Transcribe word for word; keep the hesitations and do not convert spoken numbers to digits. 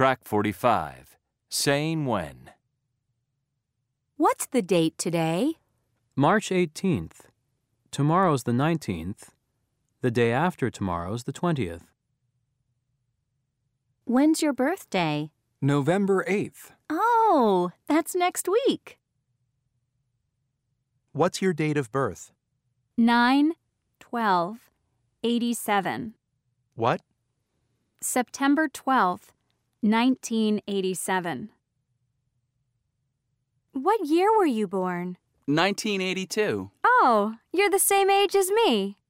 Track forty-five. Saying when. What's the date today? March eighteenth. Tomorrow's the nineteenth. The day after tomorrow's the twentieth. When's your birthday? November eighth. Oh, that's next week. What's your date of birth? nine twelve eighty-seven. What? September twelfth, nineteen eighty-seven. What year were you born? nineteen eighty-two. Oh, you're the same age as me.